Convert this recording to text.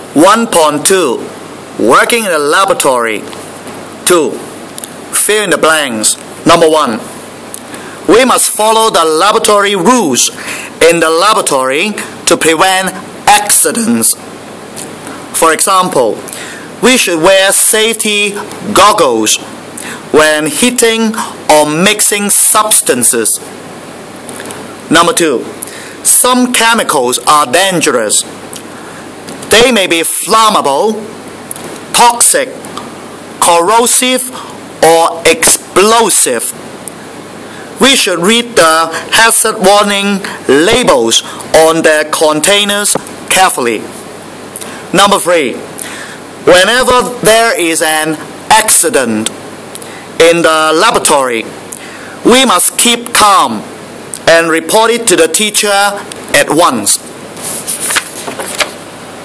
1.2 Working in a laboratory. 2. Fill in the blanks. Number 1. We must follow the laboratory rules in the laboratory to prevent accidents. For example, we should wear safety goggles when heating or mixing substances. Number 2. Some chemicals are dangerous. They may be flammable, toxic, corrosive, or explosive. We should read the hazard warning labels on their containers carefully. Number 3. Whenever there is an accident in the laboratory, we must keep calm and report it to the teacher at once.